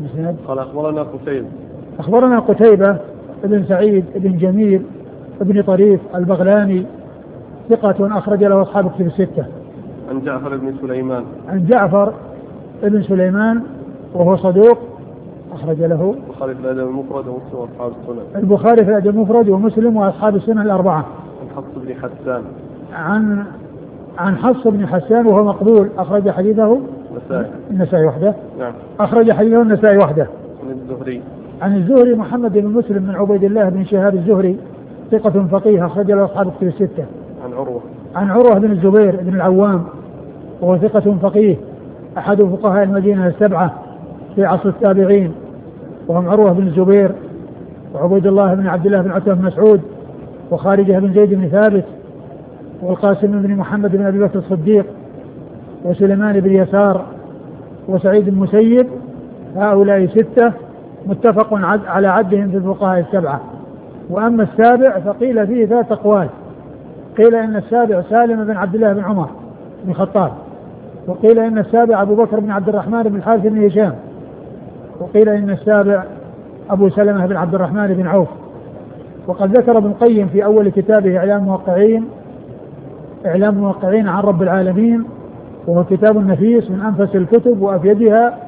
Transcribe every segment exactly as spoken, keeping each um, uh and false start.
قال أخبرنا قتيبة أخبرنا قتيبة ابن سعيد ابن جميل ابن طريف البغلاني ثقة أخرج له أصحاب كتب الستة. عن جعفر بن سليمان عن جعفر ابن سليمان وهو صدوق أخرج له البخاري في الأدب المفرد ومسلم وأصحاب السنن. البخاري في الأدب المفرد ومسلم وأصحاب السنن الأربعة. عن حفص بن حسان عن عن حفص بن حسان وهو مقبول أخرج حديثه النسائي النسائي وحده. نعم. أخرج حديثه النسائي وحده. عن الزهري عن الزهري محمد بن مسلم من عبيد الله بن شهاب الزهري ثقة فقيه أخرج له أصحاب الكتب الستة. عن عروة عن عروة بن الزبير بن العوام وهو ثقة فقيه أحد فقهاء المدينة السبعة في عصر التابعين، وهم عروة بن الزبير وعبيد الله بن عبد الله بن عتبة بن مسعود وخارجة بن زيد بن ثابت والقاسم بن محمد بن أبي بكر الصديق وسليمان بن يسار وسعيد بن المسيب. هؤلاء ستة متفق على عدهم في الفقهاء السبعة. وأما السابع فقيل فيه ذات أقوال، قيل إن السابع سالم بن عبد الله بن عمر بن الخطاب، وقيل إن السابع أبو بكر بن عبد الرحمن بن الحارث بن هشام، وقيل إن السابع أبو سلمة بن عبد الرحمن بن عوف. وقد ذكر ابن القيم في أول كتابه إعلام الموقعين إعلام الموقعين عن رب العالمين، وهو كتاب نفيس من أنفس الكتب وأفيدها،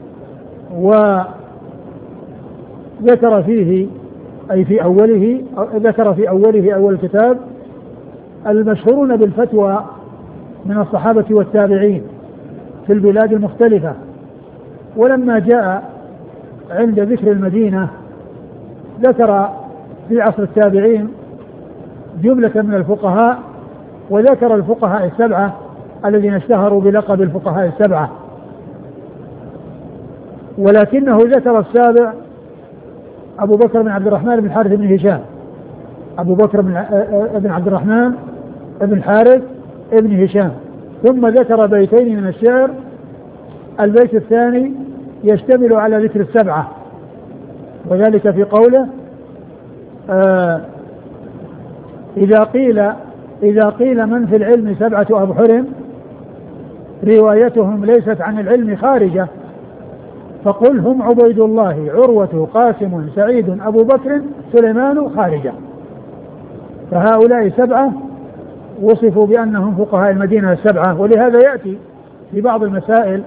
وذكر فيه أي في أوله ذكر في أوله أول الكتاب المشهورون بالفتوى من الصحابة والتابعين في البلاد المختلفة. ولما جاء عند ذكر المدينة ذكر في عصر التابعين جملة من الفقهاء، وذكر الفقهاء السبعة الذين اشتهروا بلقب الفقهاء السبعة، ولكنه ذكر السابع أبو بكر بن عبد الرحمن بن الحارث بن هشام، أبو بكر بن عبد الرحمن بن الحارث بن هشام. ثم ذكر بيتين من الشعر، البيت الثاني يشتمل على ذكر السبعة، وذلك في قوله آه إذا قيل إذا قيل من في العلم سبعة أبحر روايتهم ليست عن العلم خارجة، فقل هم عبيد الله عروة قاسم سعيد أبو بكر سليمان خارجة. فهؤلاء سبعة وصفوا بأنهم فقهاء المدينة السبعة، ولهذا يأتي في بعض المسائل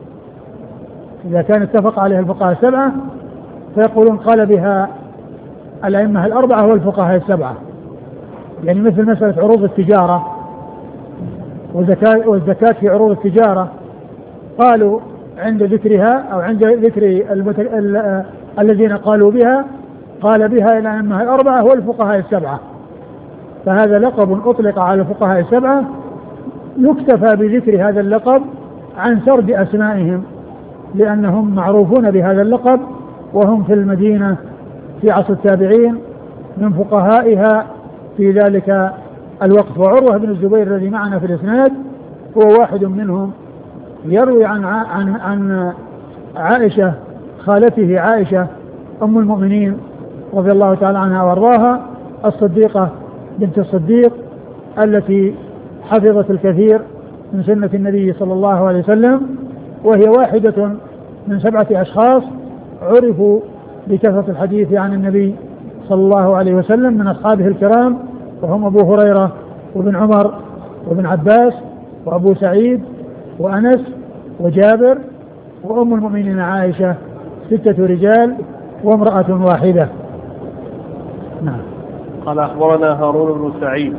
إذا كان اتفق عليها الفقهاء السبعة فيقولون قال بها الأئمة الأربعة والفقهاء السبعة، يعني مثل مسألة عروض التجارة والزكاة, والزكاة في عروض التجارة، قالوا عند ذكرها أو عند ذكر المت... ال... الذين قالوا بها قال بها الأئمة الأربعة والفقهاء السبعة. فهذا لقب أطلق على الفقهاء السبعة، يكتفى بذكر هذا اللقب عن سرد أسمائهم، لأنهم معروفون بهذا اللقب وهم في المدينة في عصر التابعين من فقهائها في ذلك الوقت. وعروة بن الزبير الذي معنا في الإسناد هو واحد منهم، يروي عن عن عن عائشة خالته عائشة أم المؤمنين رضي الله تعالى عنها وارضاها الصديقة بنت الصديق التي حفظت الكثير من سنة النبي صلى الله عليه وسلم، وهي واحدة من سبعة أشخاص عرفوا بكثرة الحديث عن النبي صلى الله عليه وسلم من أصحابه الكرام، وهم أبو هريرة وابن عمر وابن عباس وأبو سعيد وأنس وجابر وأم المؤمنين عائشة، ستة رجال وامرأة واحدة. نعم. قال أخبرنا هارون بن سعيد